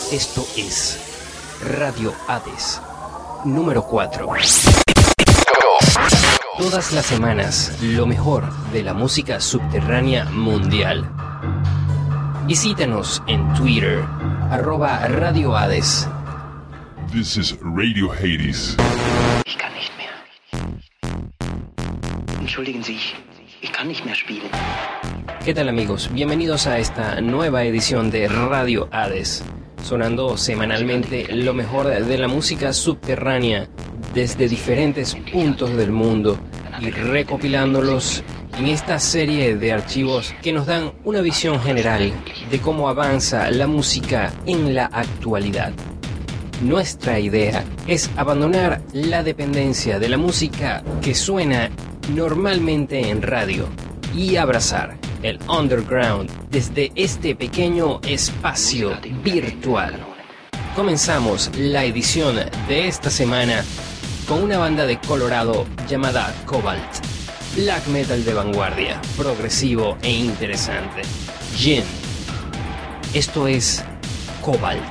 Esto es Radio Hades, número 4. Todas las semanas, lo mejor de la música subterránea mundial. Visítanos en Twitter, @Radio Hades. This is Radio Hades. Ich kann nicht mehr. Entschuldigen Sie, ich kann nicht mehr spielen. ¿Qué tal, amigos? Bienvenidos a esta nueva edición de Radio Hades, sonando semanalmente lo mejor de la música subterránea desde diferentes puntos del mundo y recopilándolos en esta serie de archivos que nos dan una visión general de cómo avanza la música en la actualidad. Nuestra idea es abandonar la dependencia de la música que suena normalmente en radio y abrazar el underground desde este pequeño espacio virtual. Comenzamos la edición de esta semana con una banda de Colorado llamada Cobalt. Black metal de vanguardia, progresivo e interesante. Jinn. Esto es Cobalt.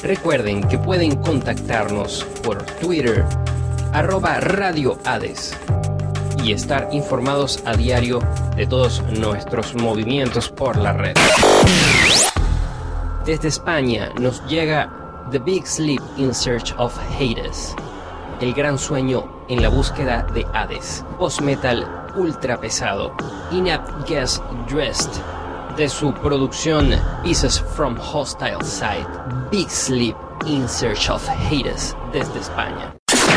Recuerden que pueden contactarnos por Twitter, @Radio Hades, y estar informados a diario de todos nuestros movimientos por la red. Desde España nos llega The Big Sleep in Search of Hades, el gran sueño en la búsqueda de Hades, post-metal ultra pesado, In-App Guest Dressed, de su producción Pieces from Hostile Side, Big Sleep in Search of Hades, desde España.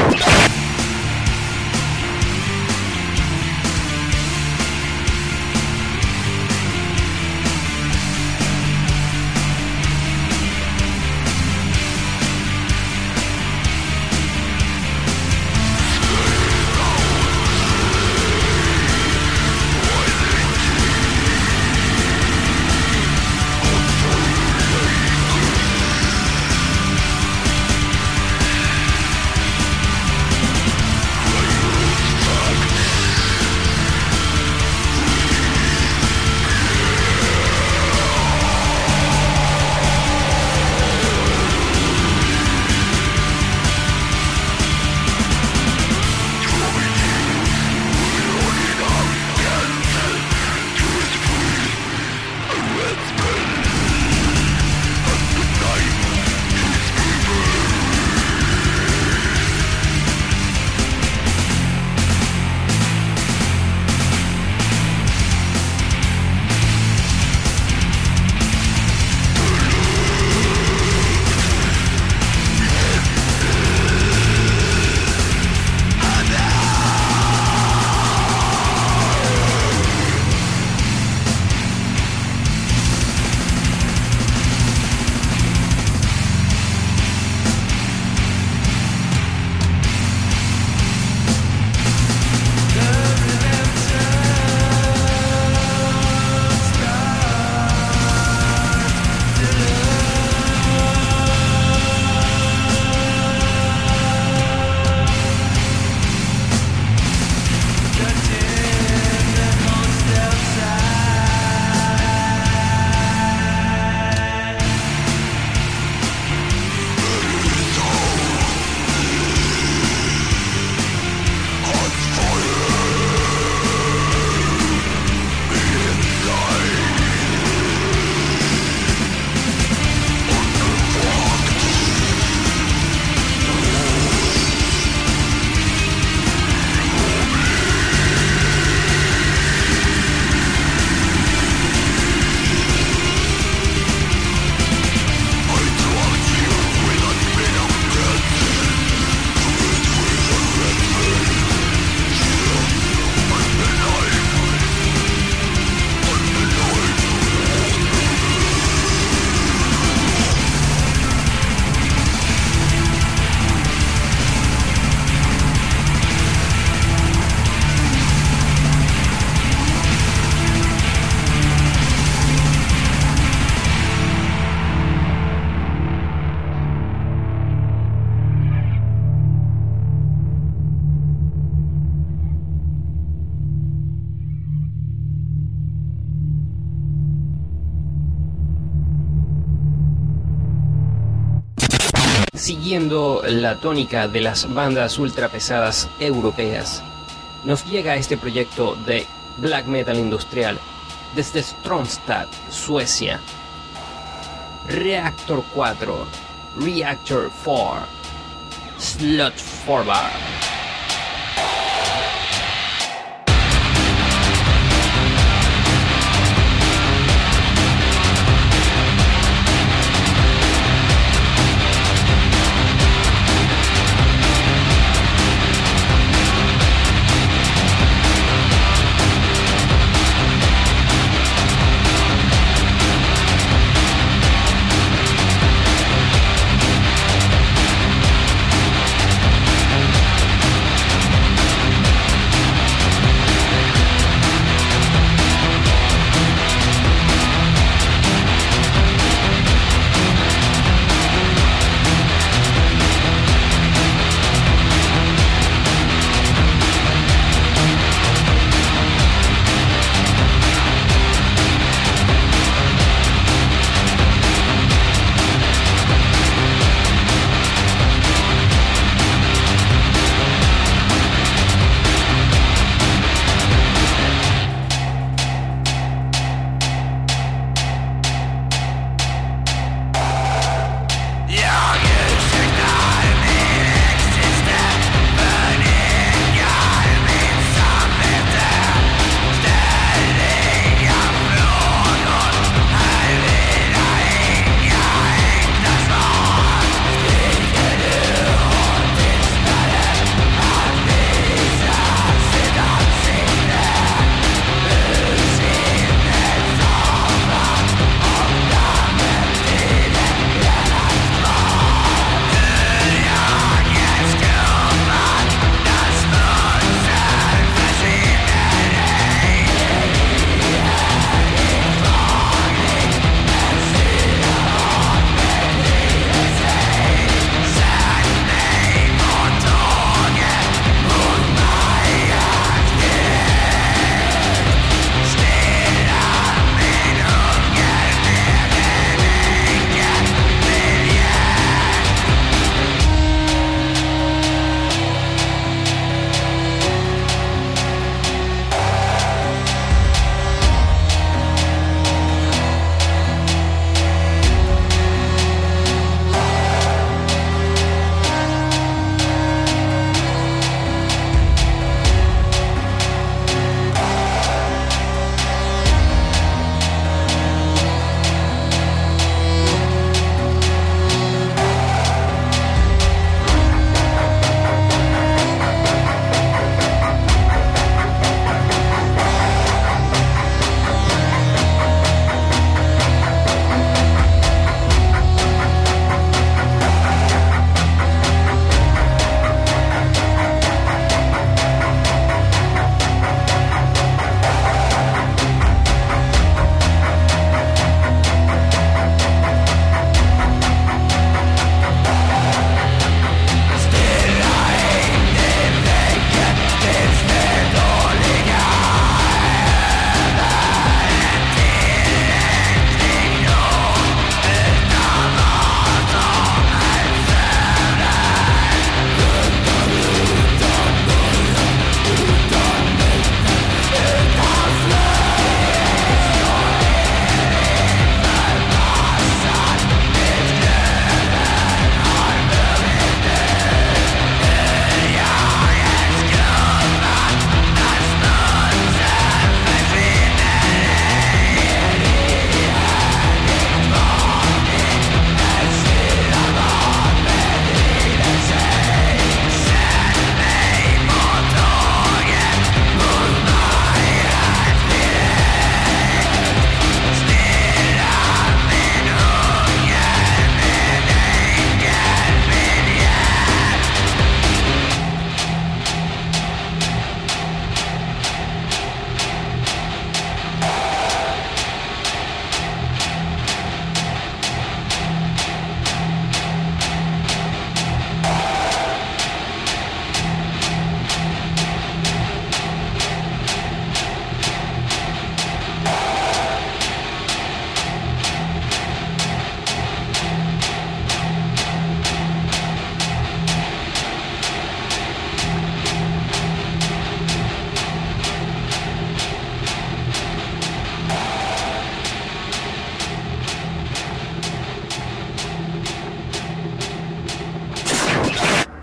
Siguiendo la tónica de las bandas ultrapesadas europeas, nos llega este proyecto de black metal industrial desde Stromstad, Suecia. Reactor 4, Reactor 4, Sludge Forward.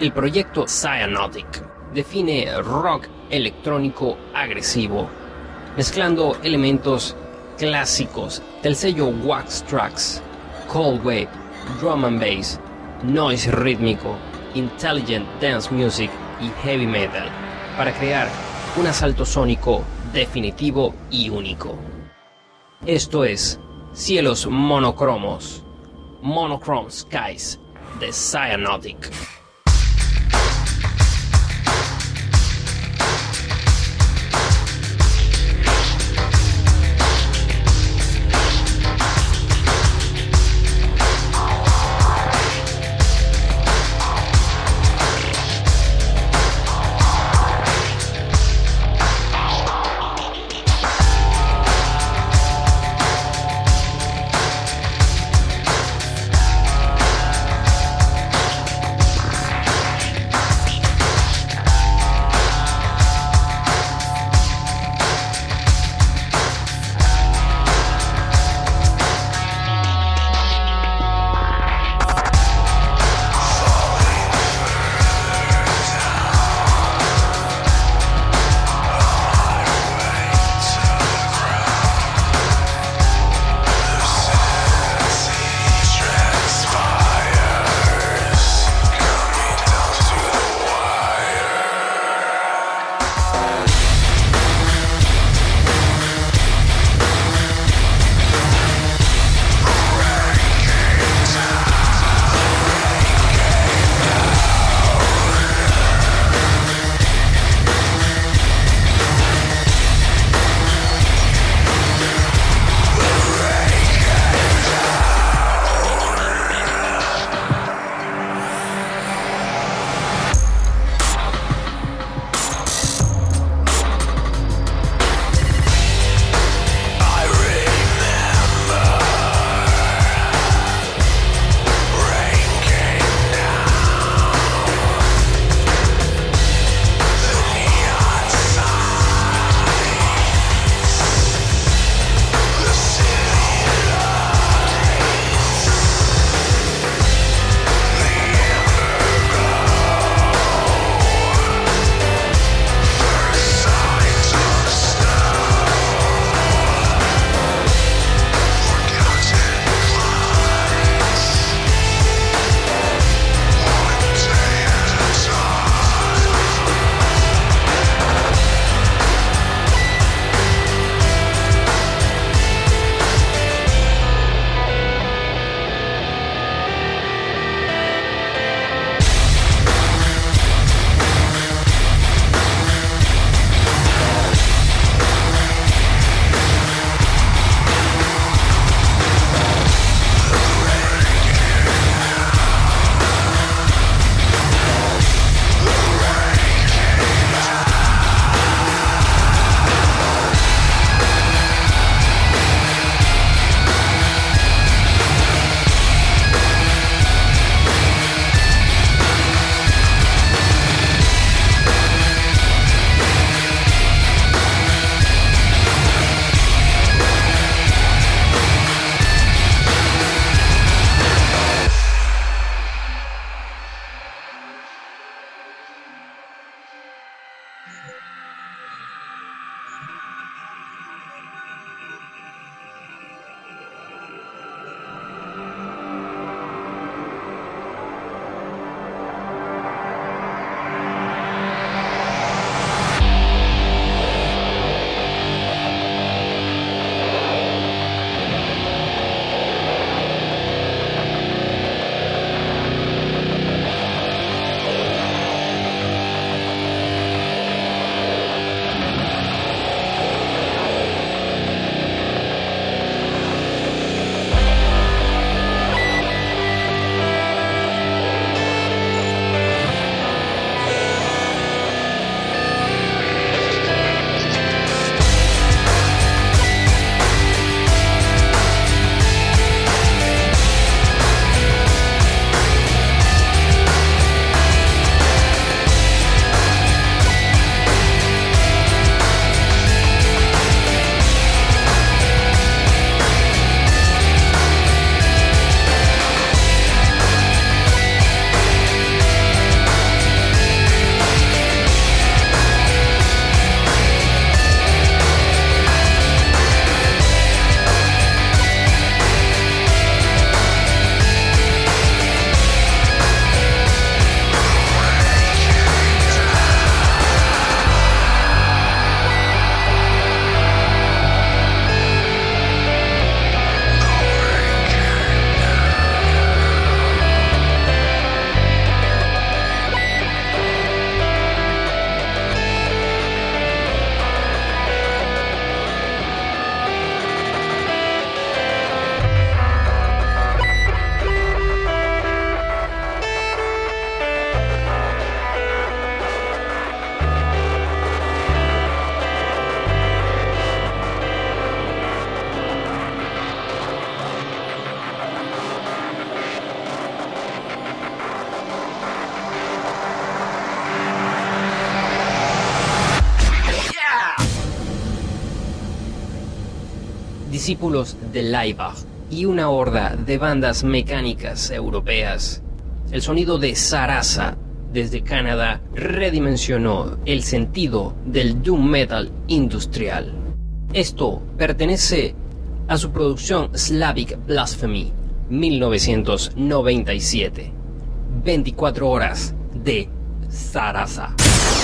El proyecto Cyanotic define rock electrónico agresivo, mezclando elementos clásicos del sello Wax Trax, Cold Wave, Drum and Bass, noise rítmico, intelligent dance music y heavy metal, para crear un asalto sónico definitivo y único. Esto es Cielos Monocromos, Monochrome Skies de Cyanotic. discípulos de Laibach y una horda de bandas mecánicas europeas. El sonido de Sarasa desde Canadá redimensionó el sentido del doom metal industrial. Esto pertenece a su producción Slavic Blasphemy 1997. 24 horas de Sarasa.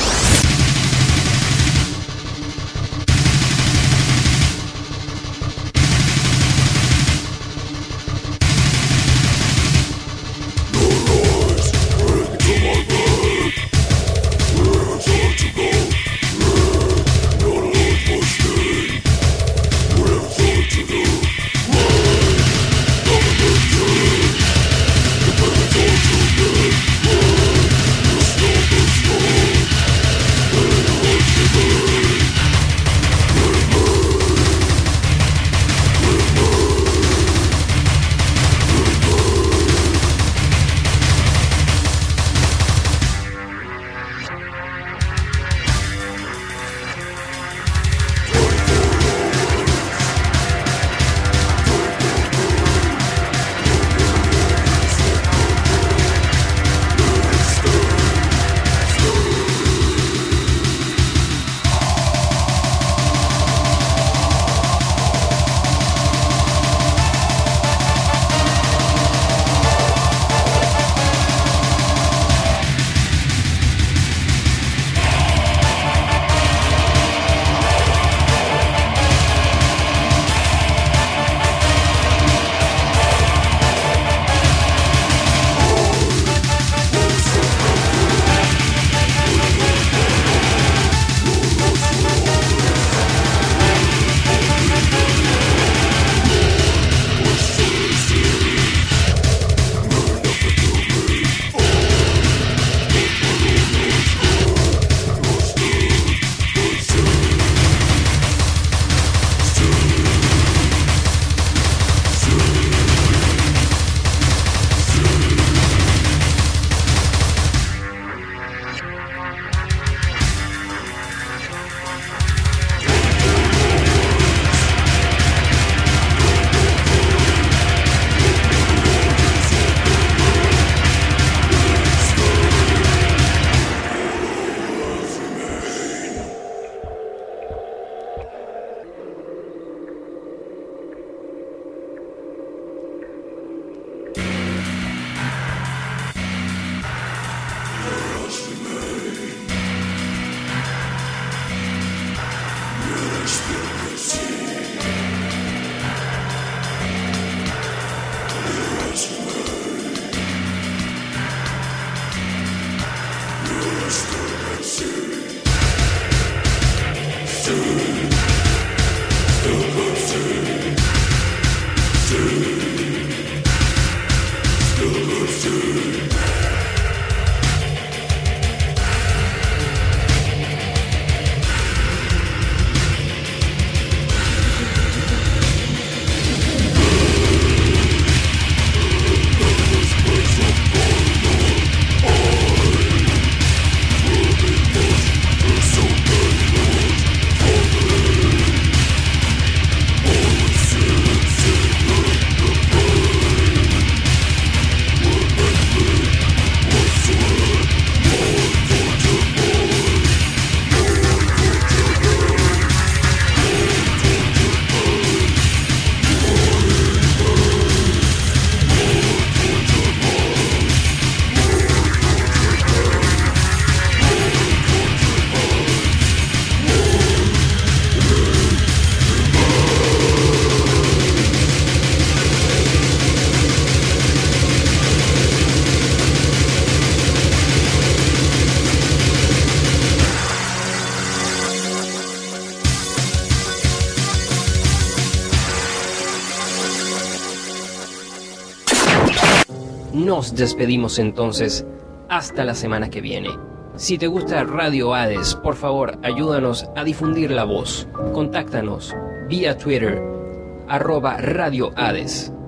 Nos despedimos entonces hasta la semana que viene. Si te gusta Radio Hades, por favor, ayúdanos a difundir la voz. Contáctanos vía Twitter, @Radio Hades.